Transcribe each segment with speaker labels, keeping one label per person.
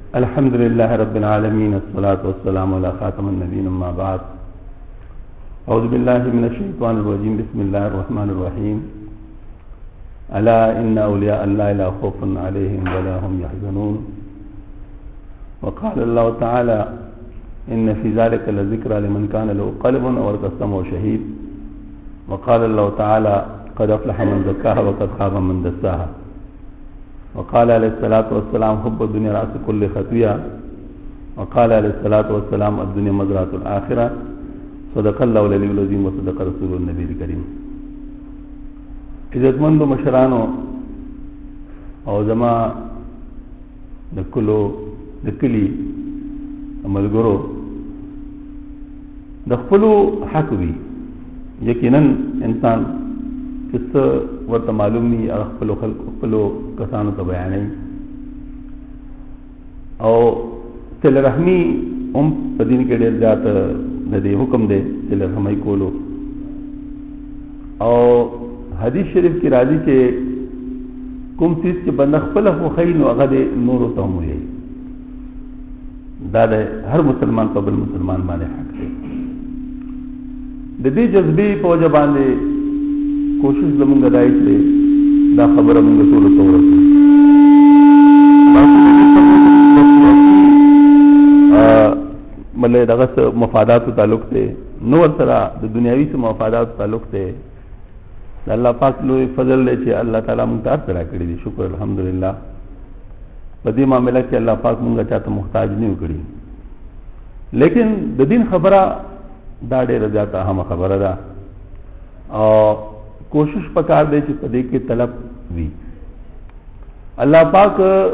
Speaker 1: الحمد لله رب العالمين الصلاة والسلام على خاتم النبيين أما بعد أعوذ بالله من الشيطان الرجيم بسم الله الرحمن الرحيم ألا إن أولياء الله لا خوف عليهم ولا هم يحزنون وقال الله تعالى إن في ذلك لذكرى لمن كان له قلب أو ألقى السمع شهيد وقال الله تعالى قد أفلح من زكاها وقد خاب من دساها وقال عليه الصلاة والسلام حب الدنيا رأس كل خطيئة وقال عليه الصلاة والسلام الدنيا مزرعة الآخرة صدق الله العلي العظيم وصدق رسول النبي الكريم. عزتمندو مشرانو او زما دکلی ملګرو د خپلو حق وي یقینا انسان کڅ ورته معلومي خپلو کسانو ته بیانوي او تل رحمی په دین کې ډېر زیات د دې حکم دی تل رحمي کولو او حدیث شریف کی راځي چې کوم چیز چې بنده خپل خو خیر نو هغه د نور ته موي دا د هر مسلمان په بل مسلمان باندې حق دی. د دې جذبې په وجه باندې کوشش زمونږ دای چې دا خبره موږ ټول ته ورسو. مله دغه مفادات تعلق ته نو سره د دنیوي سره مفادات تعلق ته الله پاک لوی فضل دی چې الله تعالی مونږ ته سره کړی دی. شکر الحمدلله. په دې معاملې کې الله پاک مونږ ته محتاج نه کړی، لیکن د دین خبره دا ډېره زیاته اهمه خبره ده او کوشش پکار دی چې په دې کې طلب وي. الله پاک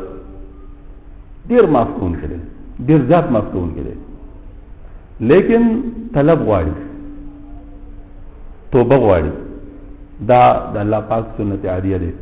Speaker 1: ډېر معاف کوون کړي، ډېر زیات معاف کوون کړي، لیکن طلب غواړي، توبه غواړي. دا د الله پاک سنت عالیه ده.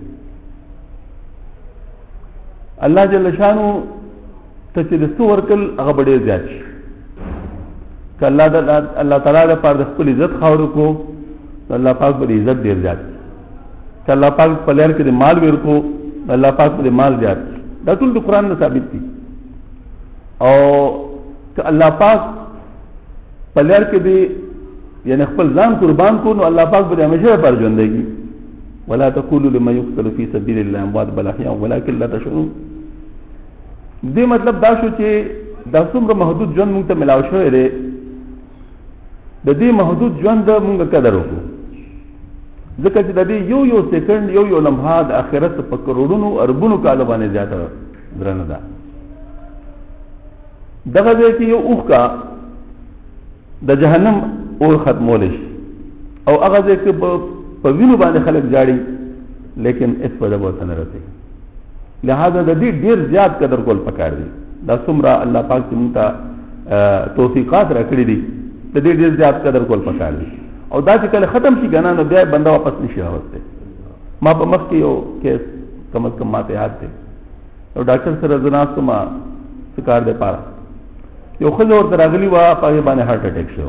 Speaker 1: الله جل شانو ته چې د څو ورکل هغه ډېر زیات شي. که الله تعالی د پاره د خپل عزت خاورو کو الله پاک پر عزت ډیر زیات. چې الله پاک په لار کې د مال ورکو الله پاک پر مال زیات. دا ټول د قران نه ثابت دي. او که الله پاک په لار کې دی یعنی خپل ځان قربان کو نو الله پاک به همیشه پر ژوندېږي. ولا تقولوا لمن يقتل في سبيل الله اموات بل احياء ولكن لا تشعرون. دې مطلب دا شو چې دا څومره محدود ژوند موږ ته ملاو شوی دی، د دې محدود ژوند موږ قدر وکړو، ځکه چې د دې یو سکند یو لمحه د آخرت په کروڑونو اربونو کالو باندې زیاته درنه ده. دغه ځای کې یو اوخ کا د جهنم اور ختمول شي او هغه ځای کې په وینو باندې خلک جاړي، لیکن اس په دغه وطن راځي. لہذا د دې ډیر زیات قدر کول پکار دي. دا څومره الله پاک موږ ته توفیقات راکړي دي، د دې ډیر زیات قدر کول پکار دي. او دا چې کله ختم شي ګنا نو بیا بنده واپس نشي راوځي. ما په مخ کې یو کیس کم از کم ماته یاد دی. او ډاکټر سره زناست ما سکار دی پاره یو خزه ورته راغلی وا په باندې هارت اٹیک شو.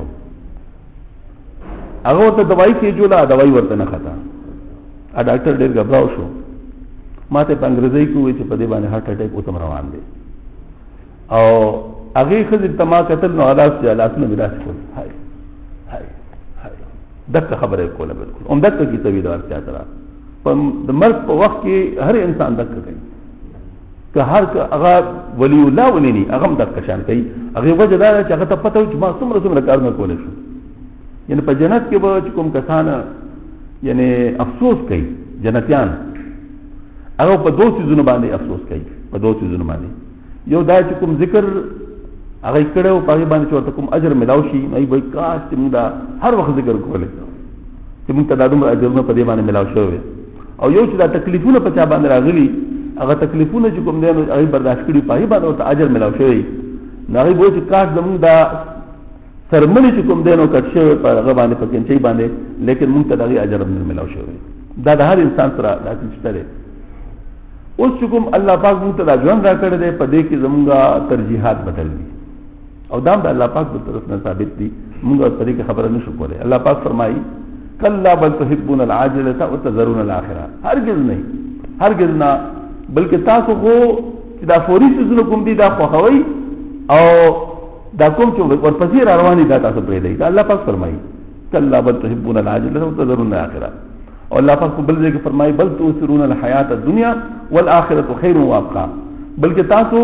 Speaker 1: هغه ته دوايي کې جوړه دوايي ورته نه خطا. ا ډاکټر ډېر غبراو شو. ماته په انګریزي کې وایي چې په دې باندې هارت اٹیک اوسم روان دی. او هغه خزه تما قتل نو حالات چې حالات نه ولاس کول. هاي هاي هاي دغه خبره کوله بالکل. دغه کی توحید ورته ترا. په د مرګ په وخت کې هر انسان دغه کوي. که هر هغه ولی الله ولینی هغه دغه شان کوي. هغه وجه دا چې هغه ته پته و چې ما څومره کارونه کولای شو. یعنی په جنت کې به کوم کسان یعنی افسوس کوي جنتیان، هغه په دوه چیزونو باندې افسوس کوي. په دوه چیزونو باندې یو دا چې کوم ذکر هغه کړو په باندې چې ورته کوم اجر ملاو شي، نه وي کاش چې موږ هر وخت ذکر کوله چې موږ ته دا دومره اجرونه په دې باندې ملاو شوی. او یو چې دا تکلیفونه په چا باندې راغلي هغه تکلیفونه چې کوم دی نو هغه برداشت کړي په باندې ورته اجر ملاو شوی. نه هغه وایي چې کاش زموږ دا سرمنی چې کوم دینو کټ شوی په هغه باندې په کینچي باندې، لیکن موږ ته دغه اجر نه ملاو شوی. دا د هر انسان سره دا څه دی. اوس چې کوم الله پاک موږ ته دا ژوند راکړی دی په دې کې زموږه ترجیحات بدل دي او دا د الله پاک په طرف نه ثابت دي. موږ په دې کې خبره نشو کولای. الله پاک فرمایي کلا بل تحبون العاجله وتذرون الاخره. هرگز نه، هرگز نه، بلکې تاسو خو چې دا فوري څه کوم دي دا خوښوي او دا کوم چې ورپسې رواني دا تاسو پرې دی دا الله پاک فرمایي کلا بل تحبون العاجله وتذرون الاخره او الله پاک بل ځای کې فرمایي بل تؤثرون الحیات الدنیا والآخرة خیر وابقى بلکې تاسو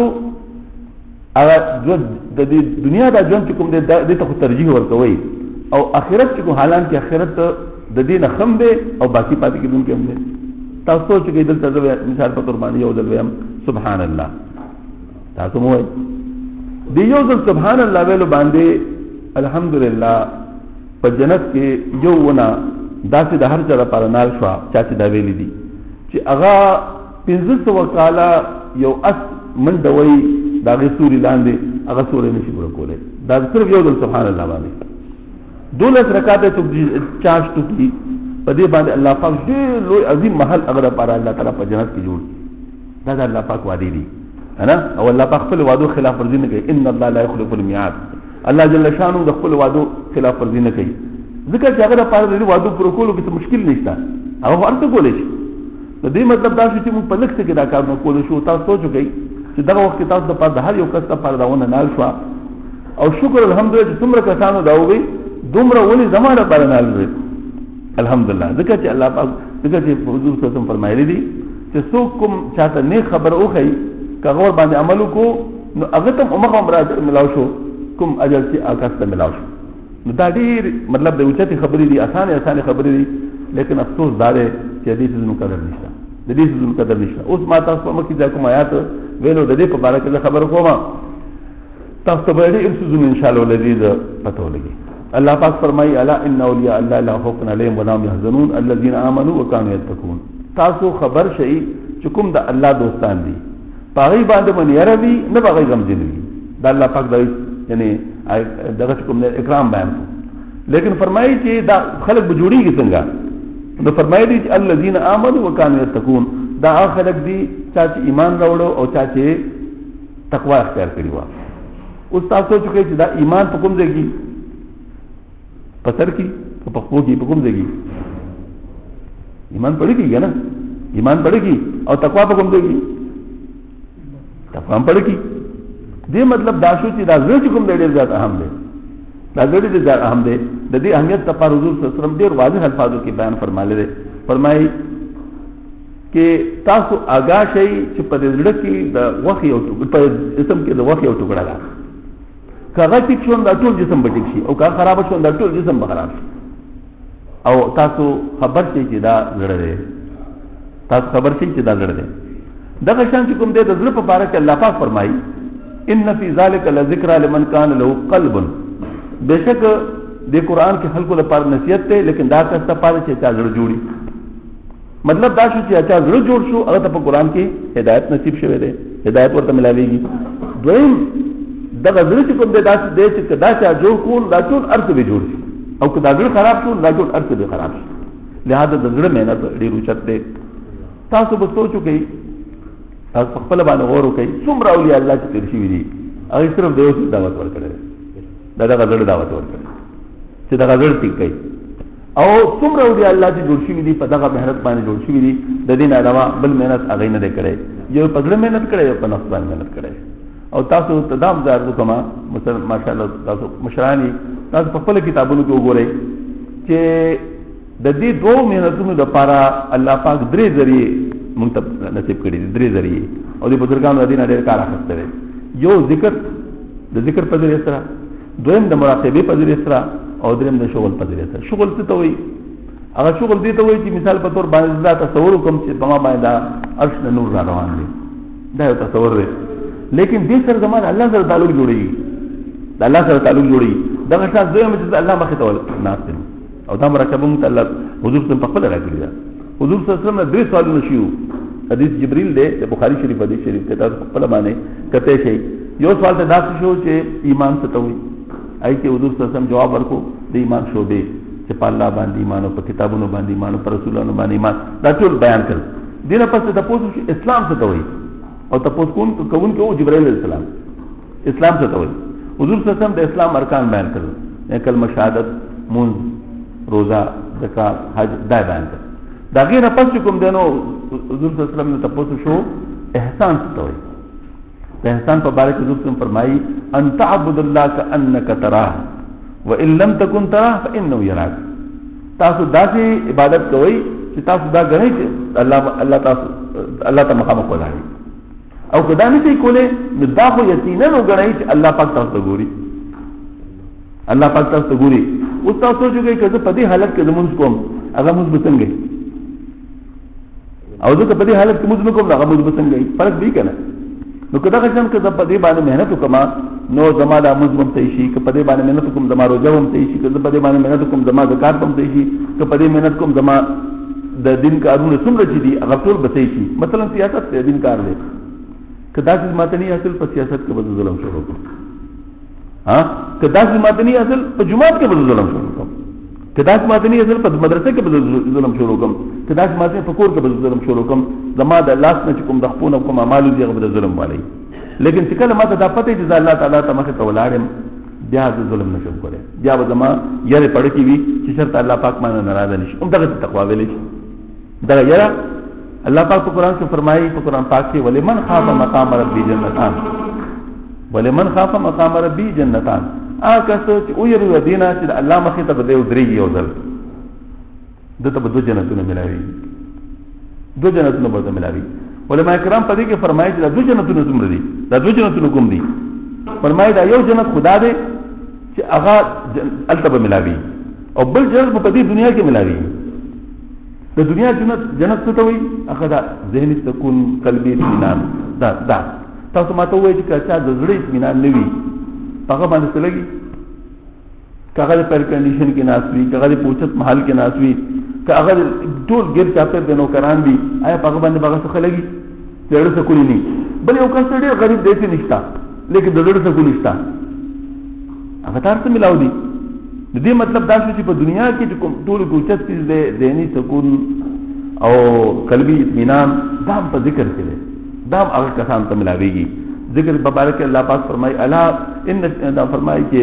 Speaker 1: هغه د دې دنیا دا ژوند چې کوم دې ته ترجیح ورکوي او آخرت چې کوم حالان کې آخرت د دې نه خم دی او باقی پاتې کېدونکي هم دي تاسو چې دلته مثال په قرباني یو ځل ویم سبحان الله تاسو مو دی یو ځل سبحان الله ویلو باندې الحمدلله په جنت کې یو ونه داسې د هر چا لپاره نال شو چا چې دا ویلي دي چې هغه 1500 کاله یو اس منډوي دا غي سوري لاندې هغه سوري نشي ورکولای دا صرف یو ځل سبحان الله باندې 12 رکعات ته چاش ټکی په دې باندې الله پاک ډېر لوی عظیم محل هغه لپاره الله تعالی په جنت کې جوړ دا د الله پاک وعده دي انا او الله پاک خپل وعده خلاف ورزي نه کوي ان الله لا يخلف الميعاد الله جل شانه د خپل وعده خلاف ورزي نه کوي ځکه چې هغه لپاره د وعده پر کولو کې مشکل نشته هغه ورته کولای شي د دې مطلب دا چې موږ په لکه کې دا کار نه کولای شو تاسو سوچو کوي چې دغه وخت تاسو د پاره هر یو کس لپاره داونه نال شو او شکر الحمدلله چې څومره کسانو دا وي دومره ولې زمانه پر نال وي الحمدلله ځکه چې الله پاک ځکه چې حضور صلی الله علیه وسلم فرمایلی دي چې څوک کوم چاته نه خبر اوخی کغور باندې عمل کو نو هغه ته عمر ملاو شو کوم اجر چې آکاس ته ملاو شو نو دا ډیر مطلب د اوچتي خبرې دي اسانه خبرې دي لیکن افسوس دا دی چې دې څه قدر نشته د دې څه قدر نشته اوس ما تاسو په مکه ځکه کوم آیات ویلو د دې په اړه کې خبر کوم تاسو به دې ارسو ان شاء الله لذيذ پته ولګي الله پاک فرمایي الا ان اولیاء الله لا خوف علیهم ولا هم يحزنون الذين امنوا وكانوا يتقون تاسو خبر شئ چې کوم د الله دوستان دي پاغي باندې من يروي نه باغي غم دي دا الله پاک د یعنی دغه کوم اکرام بیان لیکن فرمایي چې دا خلق بجوړيږي څنګه نو فرمایي دي چې الذين امنوا وكانوا يتقون دا خلق دي چې ایمان راوړو او چې تقوا اختیار کړی و اوس تاسو چې دا ایمان په کوم ځای کې پتر کی په خپل کې په کوم ځای کې ایمان پړی کیږي نه ایمان پړی کی او تقوا په کوم ځای کې تقوا پړی کی دې مطلب دا شو چې دا زړه کوم ډېر زیات اهم دی دا ډېر زیات اهم دی د دې اهمیت په حضور صلی الله علیه وسلم ډېر واضح الفاظو کې بیان فرمایلی دی فرمایي کې تاسو آگاه شئ چې په دې زړه کې د وحي او په جسم کې د وحي او ټکړه ده کاغه ټیک شون دا ټول جسم به ټیک شي او کاغه خراب شون دا ټول جسم به خراب شي او تاسو خبر شئ چې دا زړه دی تاسو خبر شئ چې دا زړه دی دغه شان چې کوم دی د زړه په باره کې الله پاک فرمایي ان فی ذلک لذکر لمن کان له قلب بشک د قران کې خلکو لپاره نصیحت ده لیکن دا کس ته پاره چې چا زړه جوړي مطلب دا شو چې چا زړه جوړ شو هغه ته په قران کې هدایت نصیب شوه ده هدایت ورته ملاويږي دویم دغه زړه چې کوم دی داسې دی چې دا چا جوړ کول دا ټول ارث به جوړ شي او که دا زړه خراب شو دا ټول ارث به خراب شي لہذا د زړه مهنت ډیر اوچت دی تاسو به سوچو کوي تاسو خپل باندې غور وکړئ څومره اولیاء الله چې تیر شي دي هغه صرف دیو څخه دعوت ورکړي دغه زړه دعوت ورکړي چې دغه زړه ټیک کوي او څومره اولیاء الله چې جوړ شي دي په دغه مهنت باندې جوړ شي دي د دین علاوه بل مهنت هغه نه کړي یو په زړه مهنت کړي او په نفس باندې مهنت کړي او تاسو تدام زار کومه مثلا ماشاءالله تاسو مشرانی تاسو په خپل کتابونو کې وګورئ چې د دې دوه مهنتونو لپاره الله پاک درې ذریعے مونږ ته نصیب کړي درې ذریعے او د بزرګانو دین ډېر کار اخیسته دي یو ذکر د ذکر په ذریعے سره دویم د مراقبه په ذریعے سره او دریم د شغل په ذریعے سره شغل څه ته وایي هغه شغل دې ته وایي چې مثال په تور باندې دا تصور کوم چې په ما باندې عرش نور را روان دي دا یو تصور دی لیکن دې سره زمانه الله سره تعلق جوړي د الله سره تعلق جوړي دا څه دویم چې الله مخه ته ناستم او دا مرکبه مت الله حضور ته په خپل راکړي دا حضور صلی الله علیه وسلم درې سوالونه شیو حدیث جبريل دی د بخاری شریف حدیث شریف ته تاسو خپل باندې کته شي یو سوال ته داسې شو چې ایمان څه ته وي آی کې حضور صلی الله علیه وسلم جواب ورکو د ایمان شو دی چې په الله باندې ایمان او په کتابونو باندې ایمان او په رسولانو باندې ایمان دا ټول بیان کړ دینه پس ته پوښتنه چې اسلام څه ته وي او تاسو کوم کې او جبرائیل علیہ السلام اسلام څه ته وایي حضور صلی الله علیه وسلم د اسلام ارکان بیان کړل کلمه شهادت مون روزه زکات حج دا بیان کړل دا غیر پس کوم دینو حضور صلی الله علیه وسلم ته تاسو شو احسان څه ته وایي د احسان په باره کې رسول فرمایي ان تعبد الله كانك تراه وان لم تكن تراه فانه يراك. تاسو داسې عبادت کوئ چې تاسو دا غنئ چې الله ته مخامخ ولاړی، او کدا نه شي کولای نو دا خو یقینا وګڼئ چې الله پاک تاسو ته ګوري. الله پاک تاسو ته ګوري. اوس تاسو سوچوږئ چې په دې حالت کې زمونږ کوم هغه موږ بسنګي، او زه په دې حالت کې موږ کوم هغه موږ بسنګي، فرق دی کنه. نو کدا څنګه چې په دې باندې مهنت وکما نو زما د مزمن ته شي، که په دې باندې مهنت کوم زما روزه هم ته شي، که په دې باندې مهنت کوم زما زکات هم ته شي، که په دې مهنت کوم زما د دین کارونه څومره چې دي هغه ټول به شي. مثلا سیاست ته دین کار دی، کدا چې ماته نه حاصل په سیاست کې به ظلم شروع کوم، ها کدا چې ماته نه حاصل په جماعت کې به ظلم شروع کوم، کدا چې ماته نه حاصل په مدرسې کې به ظلم شروع کوم، کدا چې ماته په کور کې به ظلم شروع کوم. زما د لاس نه کوم د خپل کوم اعمال دي هغه به ظلم والی. لیکن چې کله ماته دا پته چې الله تعالی ته مخه تولاړم بیا د ظلم نشم کولای، بیا به زما یاره پړ کی وي چې شرط الله پاک باندې ناراضه نشي. دغه تقوا ویلې دا یاره الله پاک په قران کې فرمایي، په قران پاک کې ولمن خاف مقام ربي جنتان، ولمن خاف مقام ربي جنتان. اګه چې او یې دینه چې الله مخه ته بده ودرېږي او ځل دته به دو جنتونه ملاوي، دو جنتونه به ملاوي. علماء کرام په دې کې فرمایي چې دو جنتونه څومره دي، دا دو جنتونه کوم دي؟ فرمایي دا یو جنت خدا دی چې هغه التبه ملاوي، او بل جنت په دې دنیا کې ملاوي. د دنیا جنت څه ته وایي؟ هغه دا ذهني سکون، قلبي اطمینان. دا تاسو ماته وایي چې چا د زړه اطمینان نه وي هغه باندې څه لګي؟ هغه د پر کنډیشن کې ناسوي، هغه د پوښتنه محل کې ناسوي، هغه ټول ګر چاپر د نوکران دي، آیا هغه باندې هغه څه لګي؟ زړه سکون نه. بل یو کس ډېر غریب دی نشتا، لیکن د زړه سکون نشتا، هغه تاسو ملاو دي. د دې مطلب دا شو چې په دنیا کې چې کوم ټول کوچت چیز دی، ذهني سکون او قلبي اطمینان دا په ذکر کې دی، دا هغه کسان ته ملاويږي. ذکر مبارک الله پاک فرمایي الا ان دا فرمایي چې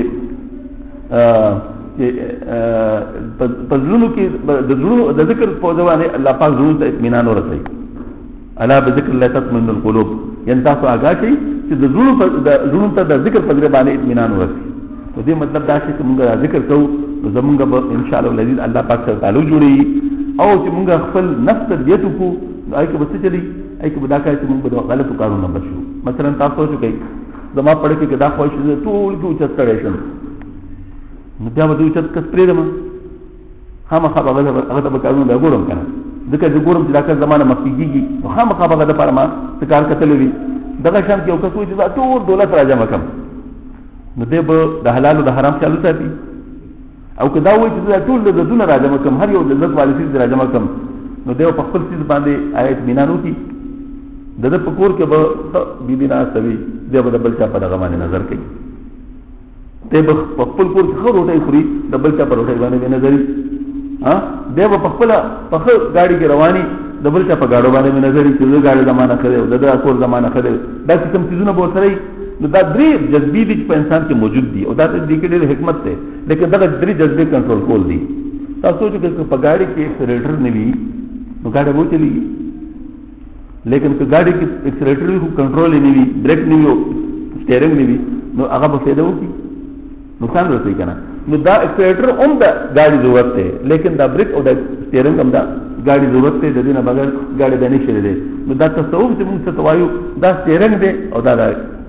Speaker 1: پزلونو کې د ذکر په ځوانه الله پاک زړه ته اطمینان ورسوي. الا بذکر الله تطمئن القلوب، یعنی تاسو آگاه شئ چې د زړونو ته د ذکر په ذریعہ باندې اطمینان ورسوي. نو دې مطلب دا چې موږ ذکر کوو نو زمونږ به ان شاء الله العزیز الله پاک سره تعلق جوړي، او چې موږ خپل نفس تربیت وکړو نو اې به څه چلی، اې به دا کوي چې موږ به غلطو کارونو بچو. مثلا تاسو څه کوي زما پړ کې دا خوښ ټول کې اوچت کړی شم، نو بیا به دوی اوچت کس پرې دم خامخا هغه ته به کارونه بیا ګورم کنه، ځکه چې ګورم چې دا کس زمانه مخکېږي نو خامخا به د لپاره ما څه کار کتلی وي. دغه شان کې یو کس وایي چې دا ټول دولت راجمع کړم، نو دی به د حلال او د حرام خیال ساتي. او که دا وایي چې دا ټول د دونه راجمع کړم، هر یو د عزت والي څیز راجمع کړم، نو دی په خپل څیز باندې آیا اطمینان وکړي. د ده په کور کې به بیبي ناسته وي، دی به د بل چا په دغه باندې نظر کوي، دی به په خپل کور کې ښه روټۍ خوري، د بل چا په روټۍ باندې بې نظري. دی به په خپله په ښه ګاډي کې رواني، د بل چا په ګاډو باندې بې نظري چې زه ګاډي زمانه ښه دی او د ده کور زمانه ښه دی. دا قسم څیزونه به ورسره وي. نو دا درې جذبې دي چې په انسان کې موجود دي، او دا دې کې ډېر حکمت دی، لیکن دغه درې جذبې کنټرول کول دي. تاسو چې په ګاډي کې اکسلریټر نه وي نو ګاډي به چلېږي، لیکن که ګاډي کې اکسلریټر وي خو کنټرول یې نه وي، بریک نه وي او سټیرنګ نه وي، نو هغه به فایده وکړي، نقصان رسوي که نه. نو دا اکسلریټر هم د ګاډي ضرورت دی، لیکن دا بریک او د سټیرنګ هم دا ګاډي ضرورت دی، د دې نه بغیر ګاډي به نه شي دی. نو دا تصوف چې موږ څه ته وایو دا سټیرنګ دی او دا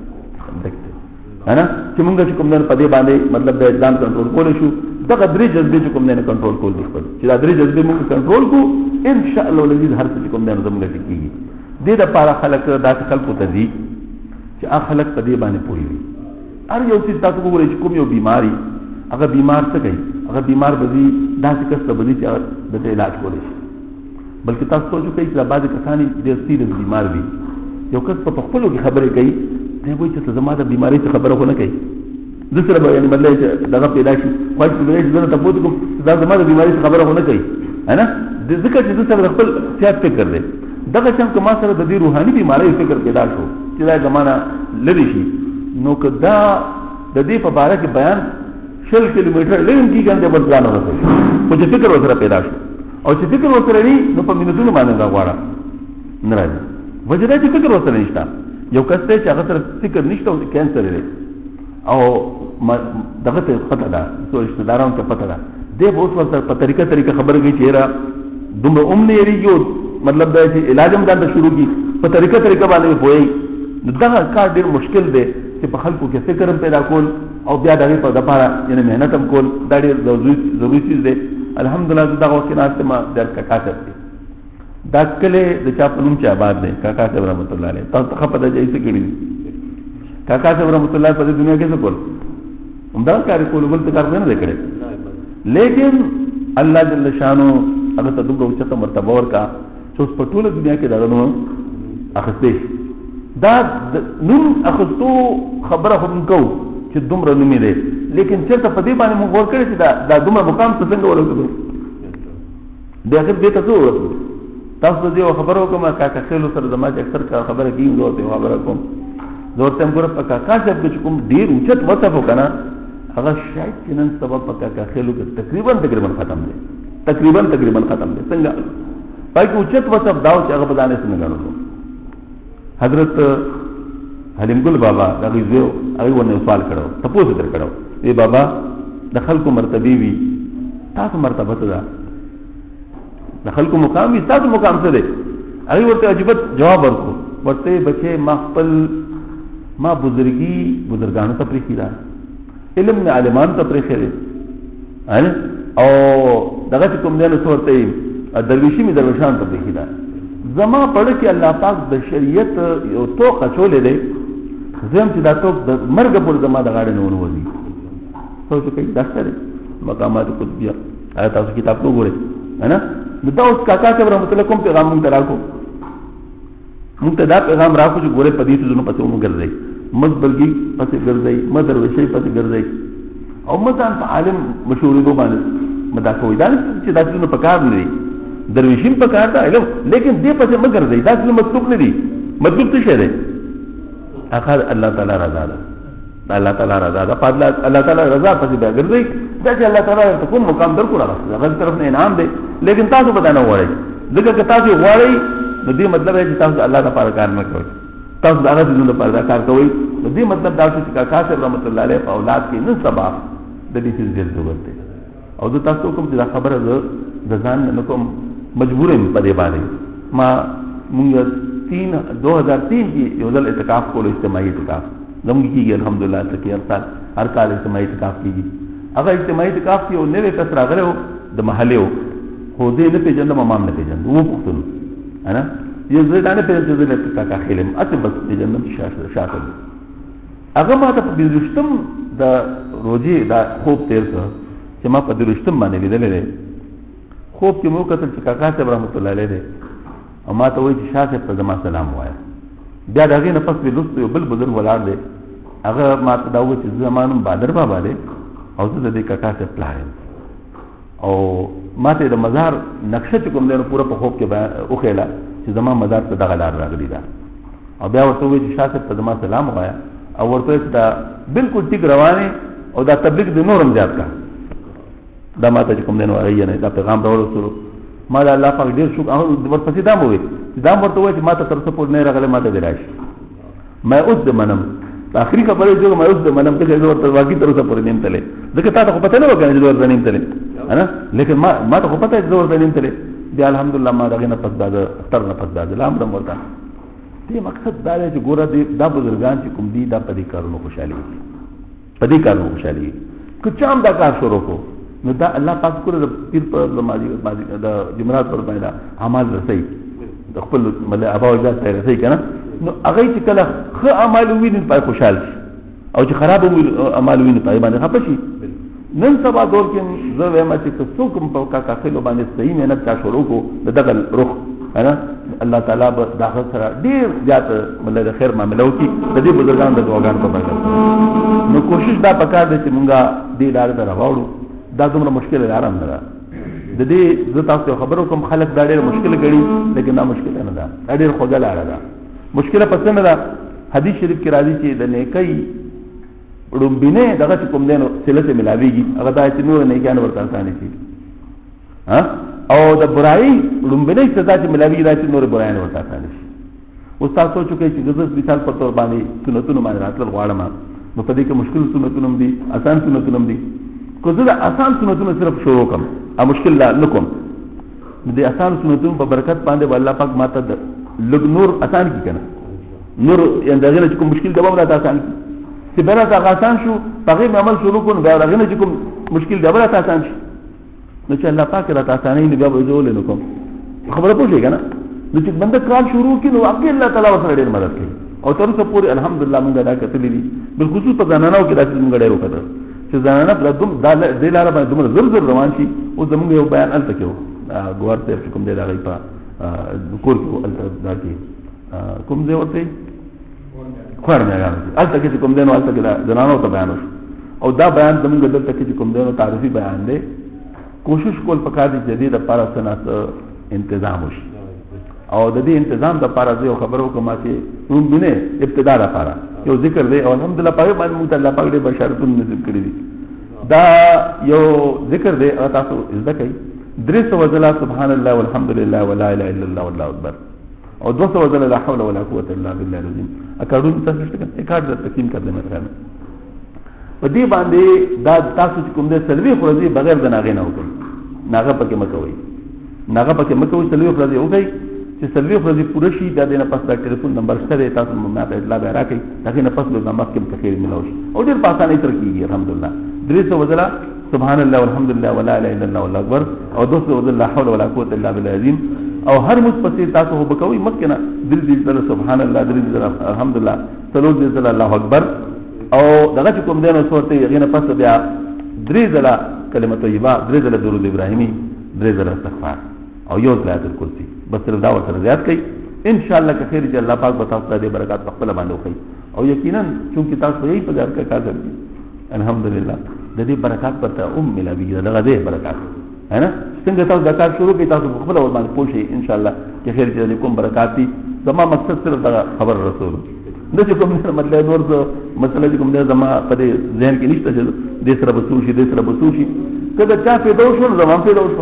Speaker 1: نه چې موږ چې کوم نه په دې باندې مطلب د ځان کنټرول کول شو. دغه درې جذبې چې کوم نه کنټرول کول دي، خپل چې دا درې جذبې موږ کنټرول کو ان شاء الله العزیز هر څه کوم نه زموږ کېږي. دې د پاره خلک داسې خلکو ته دي چې هغه خلک په دې باندې پوهې وي. هر یو څه تاسو وګورئ چې کوم یو بیماری هغه بیمار څه کوي، هغه بیمار بدی داسې کس ته بدی چې د علاج کولی شي. بلکې تاسو سوچ کوئ چې بعض کسان ډېر سیریس بیمار وي، یو کس په خپلو کې خبرې کوي، دی وایي چې زما د بیمارۍ څه خبره خو نه کوي، زه سره به یعنې مطلب چې دغه پیدا شي خواهش به پیدا شي زه نه تپوس کوم دا زما د بیمارۍ څه خبره خو نه کوي، نه ځکه چې زه سره د خپل صحت فکر دی. دغه شان که ما سره د دې روحاني بیمارۍ فکر پیدا شو چې دا زمانه لرې شي، نو که دا د دې په باره کې بیان 100 کیلومتر لرې کېږي د بل ځان ورسوي، خو چې فکر ورسره پیدا شو او چې فکر ورسره وي نو په منټونو باندې راغواړه نه راځي. وجه دا چې فکر ورسره نشته، یو کس ته چې هغه سره فکر نشته او کینسر لري او دغه ته پته ده ټول رشتہ دارانو ته پته ده دې به اوس ورته په طریقه خبره کوي چې را دومره نه یریږي مطلب دا چې علاج هم دا شروع کی په طریقه باندې وایي دغه کار ډیر مشکل دی چې په خلکو کې فکر هم پیدا کول او بیا دغه په دپاره یعنی مهنت هم کول دا ډیر ضروري چیز دی. الحمدلله دغه وخت نه ما در کاکا کوي دا کله د چا په نوم چې آباد دی کاکا صاحب رحمت الله علیه تاسو خپه ده چې څه کړی کاکا صاحب رحمت الله په دنیا کې څه کول همدا کار کول بل څه کار نه کړی لیکن الله جل شانو هغه ته دومره اوچته مرتبه ورکا چې اوس په ټوله دنیا کې دغه نوم اخستې دا نوم اخستو خبره هم کو چې دومره نوم دی لیکن چېرته په دې باندې موږ غور کړی چې دا دومره مقام څه څنګه ورسېدو د اخر دې ته څه ورسېدو تاسو دې خبرو کوم کاکا خېلو سره زما چې اکثر کا خبره کیږي زه ته خبره کوم زه ته ګور په کاکا صاحب کې کوم ډیر اوچت وصف وکنه هغه شاید چې نن سبا په کاکا خېلو کې تقریبا ختم دی تقریبا ختم دی څنګه پای کې اوچت وصف داو چې هغه بدانه څنګه غنو حضرت حلیم ګل بابا دغه زو هغه ونه سوال کړو تاسو در کړو ای بابا د خلکو مرتبه وی تاسو مرتبه ته ده د خلکو مقام وی تاسو مقام څه دی هغه ورته عجیب جواب ورکړو ورته بچي ما بزرګانو ته پریخي دا علم نه عالمان ته پریخي او دغه کوم دی نو ورته درویشي می درویشان ته پریخي دا زما پړ کې الله پاک د شریعت یو توقه چولې دی زم چې دا توق د مرګ پر زما د غاړې نه ونوځي سوچ کوي ډاکټر مقامات قطبیه آیا تاسو کتاب کو ګورئ ہے دا اوس کاکا صاحب رحمت الله کوم پیغام مونږ راکو مونږ ته دا پیغام راکو چې ګوره په دې څه پته مونږ ګرځي مزبلګي پته ګرځي مدر وشي پته ګرځي او مدان په عالم مشورې دو باندې مدا کوي دا چې دا څه په کار نه دي درویشین په کار دا علم لیکن دې پته مګر دی دا څه مطلب نه دي مطلب څه دی اخر الله تعالی رضا ده الله تعالی رضا ده په الله تعالی رضا پسې بیا ګرځي دا چې الله تعالی ته کوم مقام درکو راغلی هغه طرف نه انعام دی لیکن تاسو پتا نه وایي ځکه که تاسو وایي نو دې مطلب دی چې تاسو الله لپاره کار نه کوئ تاسو هغه دې لپاره کار کوئ نو دې مطلب دا چې کاکا صاحب رحمت الله علیه په اولاد کې نه سبا د دې څه ضرورت دی او د تاسو کوم چې دا خبره د ځان نه کوم مجبور یم په دې باندې ما مونږ 2003 کې یو ځل اعتکاف کولو اجتماعي اعتکاف زموږ کېږي الحمدلله تکي هر کال اجتماعي اعتکاف کېږي هغه اجتماعي اعتکاف کې یو نوې کس راغلی و د محلې و خو دې نه پېژندم امام نه پېژندم وپوښتلو نه یو زه دا نه پېژندم چې زه کاکا خیلم اته بس پېژندم شاته هغه ما ته په 20 د روزي دا خوب تیر کړ چې ما په 20 باندې لیدلې خوب کې مو کتل چې کاکا صاحب رحمت الله علیه دی او ما ته وایي چې شاه صاحب ته زما سلام وایه بیا د هغې نه پس مې لوست یو بل بزرګ ولاړ دی هغه ما ته دا وایي چې زما نوم بادر بابا دی او زه د دې کاکا صاحب پلار یم او ما ته د مزار نقشه چې کوم دی نو پوره په خوب کې وښیله چې زما مزار ته دغه لار راغلې ده او بیا ورته وایي چې شاه صاحب ته زما سلام وایه او ورته وایي چې دا بالکل ټیک روانې او دا تبلیغ د نورم زیات کا دا ما ته چې کوم دی نو هغه نه دا پیغام راوړو ما دا الله پاک ډیر شکر او ورپسې دا مو وي دا ورته وایي چې ما ته تر څه پور نه راغله ما ته دی راشي ما اوس د منم اخري خبره جو ما اوس د منم ته زه ورته واقعي تر څه پور نیم تله ځکه تا ته خو پته نه وکړه چې ورته نیم تله انا لیکن ما ته خو پته چې ورته نیم تله بیا الحمدلله ما دغه نه پس دا تر نه پس دا لام دم ورته دې مقصد دا دی چې ګوره دا بزرګان چې کوم دي دا په دې کارونو خوشالي په دې کارونو خوشالي که چا هم دا کار شروع کو نو دا الله پاک کړو د پیر په لمازي د جمعرات پر باندې اعمال رسي د خپل مله ابا وجات ته رسي کنه نو هغه چې کله خ اعمال ویني په خوشحال شي او چې خراب اعمال ویني په باندې خپه شي نن سبا دور کې زه وایم چې څوک په کاکا خلو باندې صحیح مهنت کا شروع کو دغه روح ہے الله تعالی به داخل سره ډیر زیات مله د خیر معاملې وکي د دې بزرګان د دعاګانو په برکت نو کوشش دا پکار دي چې مونږه دې لار ته راوړو دا دومره مشکل لاره نه ده د دې زه تاسو خبرو کوم خلک دا ډېر مشکل ګڼي لیکن دا مشکل نه ده دا ډېر خوږه لاره ده مشکل پس نه ده حدیث شریف کې راځي چې د نیکي رومبینه دغه کوم دینو سلسله ملاويږي هغه دا چې نور نه کېانه ورته ثاني شي او د برایي رومبینه سزا چې ملاويږي دا چې نور برایي نه ورته ثاني شي استاد سوچ کوي چې غزه مثال په تور باندې سنتونو باندې راتل غواړم نو په دې کې مشکل سنتونو دي آسان سنتونو دي کو زه د آسان سنتونو صرف شروع کوم ا مشکل لا نکوم دې آسان سنتونو په برکت باندې الله پاک ماته لګ نور آسان کی کنه نور یان دغه کوم مشکل د ومره آسان چې بنا تا آسان شو هغه عمل شروع کون بیا دغه چې کوم مشکل د ومره آسان شي نو چې الله پاک راته آسانې نه بیا وځول نه کوم خبره پوښی کنه نو چې بنده کار شروع کینو هغه الله تعالی ورسره ډېر مدد کوي او تر څو پورې الحمدلله موږ دا کتلې دي بالخصوص په زنانو کې داسې موږ ډېر وکړو چې زنانه په دوم د لاره باندې دومره زر زر روان شي او زموږ یو بیان الته کېو ګوار ته کوم دی راغی په کور کې دا کې کوم دی ورته خور نه راغی الته کې کوم دی نو الته کې زنانو ته بیان او دا بیان زموږ دلته کې کوم دی نو تعریفي بیان دی کوشش کول پکار دي جديد لپاره سنت تنظیم وشي او د دې تنظیم د لپاره زه خبرو کوم چې موږ دنه ابتدا لپاره یو ذکر دی او الحمدلله په باندې موږ الله پاک دې بشارتونه نصیب کړی دي دا یو ذکر دی تاسو ځکه درس وزلا سبحان الله والحمد لله ولا اله الا الله والله اکبر او 200 وزلا لا حول ولا قوه الا بالله العظیم اکاډون تاسو څنګه اکاډ د تقسیم کړل مې په دې باندې دا تاسو کوم دې سلوي خورځي بغیر د ناغې نه وکړي ناغه پکې مکوي ناغه پکې مکوي سلوي خورځي وکړي چې سلوي خورځي پوره شي دا دنه پس د ټلیفون نمبر سره تاسو مې اطلاع به راکړي دا نه پس د نمبر کې خیر ملوي او ډېر په اسانه تر کیږي الحمدلله درس وزلا سبحان الله والحمد لله ولا اله الا الله والله اکبر او 200 وزلا لا حول ولا قوه الا بالله العظیم او هر مثبت تاسو وبکوي مکه دل دې سبحان الله دل دې الحمدلله سلو دې الله اکبر او دغه کوم دینو صورت یې نه پس بیا درې ځله کلمه طیبه درې ځله درود ابراهیمی درې ځله استغفار او یو آیت الکرسی بس تر دا ورته زیات کړئ ان شاء الله که خیر چې الله پاک به تاسو ته برکات په خپل باندې وکړي او یقینا چې تاسو یې په ځار کې کار کوي الحمدلله د دې برکات پر ته ملوي دغه دې برکات ہے نا څنګه تاسو دا کار شروع کړئ تاسو په خپل ور باندې پوښي ان شاء الله چې خیر چې کوم برکات دي زما مقصد صرف دا خبر رسول د چې کوم مطلب نور مسله کوم دا زما په دې ذهن کې نشته چې د سره بسوشي د سره بسوشي کله چا په دوه شو زما په دوه شو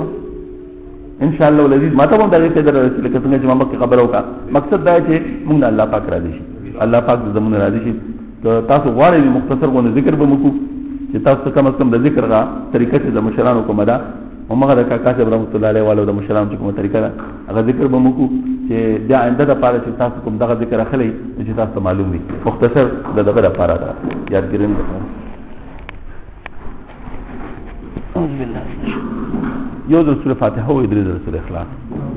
Speaker 1: ان شاء الله ولذي ما ته مونږ دغه څه درته لکه څنګه چې ما مکه خبر وکړه مقصد دا چې مونږ الله پاک راضي شي الله پاک زمونږ راضي شي تاسو غواړئ مختصر غو ذکر به مکو چې تاسو کم از کم د ذکر غا طریقې د مشرانو کومه ده همغه د کاکا صاحب رحمت الله علیه والو د مشرانو کومه طریقه ده هغه ذکر به مکو چې دا آینده د پاره چې تاسو کوم دغه ذکر اخلي چې تاسو معلوم وي مختصر دغه لپاره ده یادګرین اعوذ بالله یو د سوره فاتحه او درې د سوره اخلاص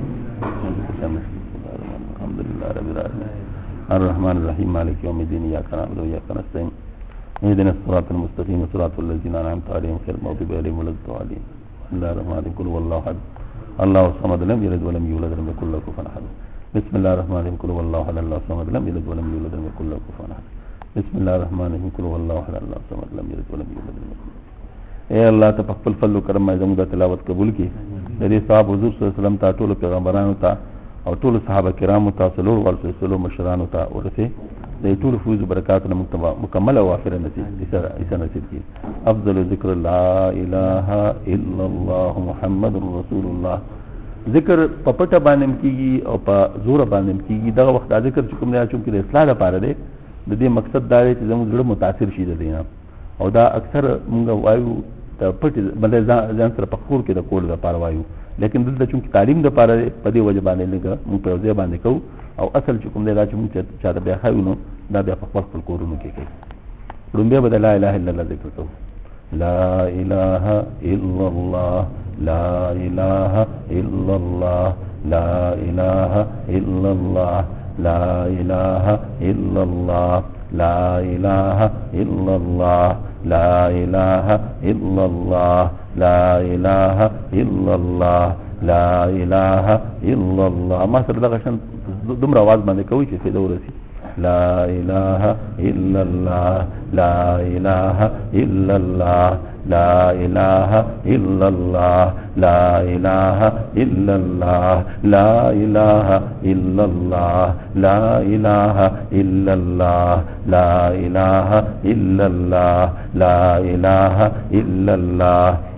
Speaker 1: الحمد لله رب العالمین الرحمن الرحیم مالک یوم الدین اياک نعبد واياک نستعين اهدنا الصراط المستقيم صراط الذين انعمت عليهم غير المغضوب عليهم ولا الضالين الله الرحمن الرحيم قل هو الله احد الله الصمد لم يلد ولم يولد ولم يكن له كفوا احد بسم الله الرحمن الرحيم قل هو الله احد الله الصمد لم يلد ولم يولد ولم يكن له كفوا احد بسم الله الرحمن الرحيم قل هو الله احد الله الصمد لم يلد ولم يولد ولم يكن اے الله ته خپل فضل او کرم زموږ د تلاوت قبول کړي د دې صاحب حضور صلی الله علیه وسلم ته ټول پیغمبرانو ته او ټول صحابه کرامو ته سلور ورسولو مشرانو ته ورته د ټول فوز برکاتونو مکمل او وافر نصیب ایسا نصیب کړي افضل ذکر لا اله الا الله محمد رسول الله ذکر په پټه باندې کیږي او په زور باندې کیږي دغه وخت دا ذکر چې کوم نه چې د اصلاح لپاره دی د دې مقصد دا دی چې زموږ زړه متاثر شي د دینه او دا اکثر موږ وایو د پټ بلې ځان سره په خور کې د کول لپاره وایو لیکن دلته چې تعلیم د لپاره په دې وجه باندې لګه موږ په ځای باندې کوو او اصل چې کوم دی دا چې موږ چا د بیا خایو دا بیا په خپل کورونو کې کوي لومبه به لا اله الا الله ذکر کوو لا اله الا الله لا اله الا الله لا اله الا الله لا اله الا الله لا اله الا الله لا اله الا الله لا اله الا الله لا اله الا الله ما سره دغه شان دومره आवाज باندې کوي چې فائدہ ورسي لا اله الا الله لا اله الا الله لا اله الا الله لا اله الا الله لا اله الا الله لا اله الا الله لا اله الا الله لا اله الا الله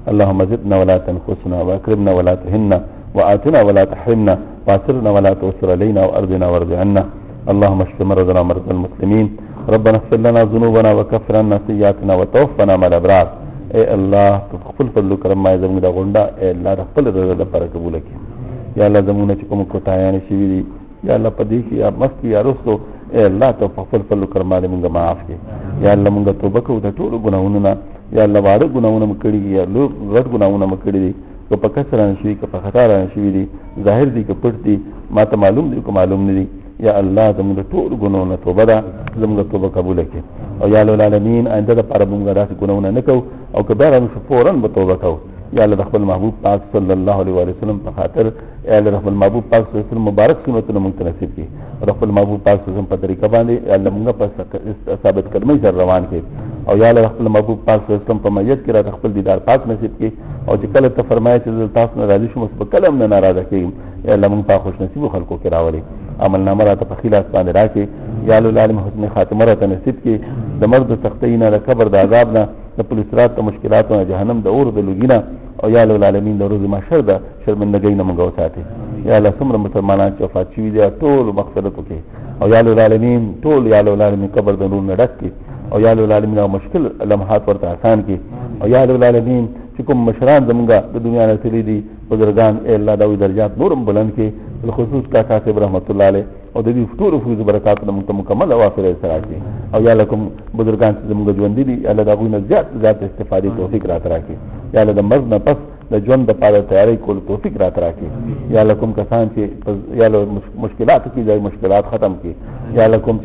Speaker 1: اللهم زدنا ولا تنقصنا واكرمنا ولا تهنا وآتنا ولا تحرمنا واسرنا ولا تؤثر علينا وارضنا وارض عنا. اللهم اشف مرضنا ومرضى المسلمين. ربنا اغفر لنا ذنوبنا وكفر عنا سيئاتنا وتوفنا مع الابرار. اے الله تخفل فضل کرم ما زموږ د غونډه اے الله د خپل رضا لپاره قبول کړي. یا الله زموږ چې کوم کوتاهیان شوي دي یا الله په دې کې یا مخکې یا وروسته اے الله ته خپل فضل کرم ما موږ معاف کړي. یا الله موږ توبه کوو د ټولو ګناهونو نه. یا الله واړه ګناهونه مو کړي دي یا لوی غټ ګناهونه مو کړي دي که په کسر شوي که په خطا شوي دي ظاهر دي که پټ دي ما ته معلوم دي که معلوم نه دي. یا الله زموږ د ټولو ګناهونو توبه ده زموږ توبه قبول کړي. او یا رب العالمین آینده لپاره موږ داسې ګناهونه نه کوو او که بیا رانشو فوراً به توبه کوو. یا الله د خپل محبوب پاک صلی الله علیه وسلم په خاطر یا الله د خپل محبوب پاک صلی الله علیه وسلم مبارک سنتونه موږ ته نصیب کړي او د خپل محبوب پاک صلی الله علیه وسلم په طریقه باندې یا الله موږ په ثابت قدمۍ سره روان کړي. او یا الله خپل محبوب پاک صلی الله علیه وسلم په میت کې را خپل دیدار پاک نصیب کړي. او چې کله ته فرمایې چې تاسو نه راضي شوم په کلم نه ناراضه کېږم یا الله موږ په خوش نصیب خلکو کې راولي. عمل نامه راته په خلاص باندې راکړي. یا الله العالم حسن خاتمه راته نصیب کړي. د مرګ د سختۍ نه د قبر د عذاب نه د پولیس رات د مشکلاتو نه جهنم د اور د لوګینه او یا الله العالمین د ورځې محشر د شرمندګۍ نه موږ وساتي. یا الله څومره مسلمانان چې وفات شوي دي ټول مغفرت وکړي. او یا الله العالمین ټول یا الله العالمین قبر د نور نه ډک کړي. او یا الله العالمین مشکل لمحات ورته آسان کړي. او یا الله العالمین چې کوم مشران زمونږ د دنیا نه تللي دي بزرګان اے الله دا درجات نورم بلند کړي. بالخصوص کاکا صاحب رحمت الله علیه او د دې ټول فوز برکاتونه موږ ته مکمل اوافر سره کړي. او یا الله کوم بزرګان چې زموږ ژوند دي الله دا غوښنه زیات استفادې توفیق راته راکړي. یا الله د مرګ نه پس د ژوند لپاره تیاری کول توفیق راته راکړي. یا الله کوم کسان چې یا الله مشکلات کې ځای مشکلات ختم کړي. یا الله کوم چې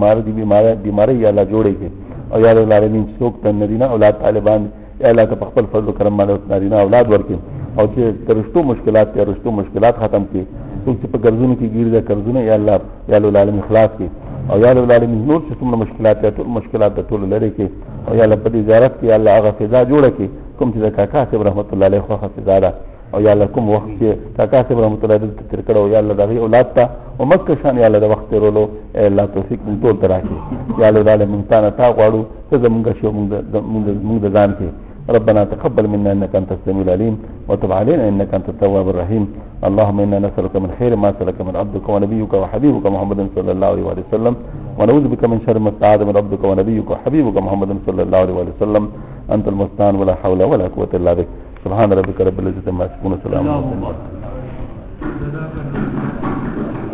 Speaker 1: بیماری یا الله جوړي کړي. او یا الله العالمین څوک ته نارینه اولاد طالبان یا الله ته خپل فضل و کرم باندې نارینه اولاد ورکړي. او چې ترشتو مشکلات ختم کړي. څوک چې په ګرځونو کې ګیر ده قرضونه یا الله العالمین خلاص کړي. او یا الله العالمین نور چې څومره مشکلات دي ټول مشکلات د ټول لري کې. او یا الله په دې زیارت کې الله هغه فضا جوړه کړي کوم چې د کاکا صاحب رحمت الله علیه خو فضا ده. او یا الله کوم وخت چې کاکا صاحب رحمت الله علیه تر کړه یا الله دغه اولاد ته او مکه شان یا الله د وخت ورولو الله توفیق مون ټول تراکي. یا الله العالمین تا غواړو ته زمونږ شو مونږ د ځان کې. ربنا تقبل منا انك انت السميع العليم وتب علينا انك انت التواب الرحيم. اللهم انا نسالك من خير ما سالك من عبدك ونبيك وحبيبك محمد صلى الله عليه وسلم ونعوذ بك من شر ما استعاذ من عبدك ونبيك وحبيبك محمد صلى الله عليه وسلم. انت المستعان ولا حول ولا قوه الا بك. سبحان ربك رب العزه عما يصفون وسلام على المرسلين.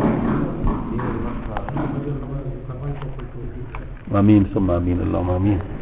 Speaker 1: امين ثم امين اللهم امين.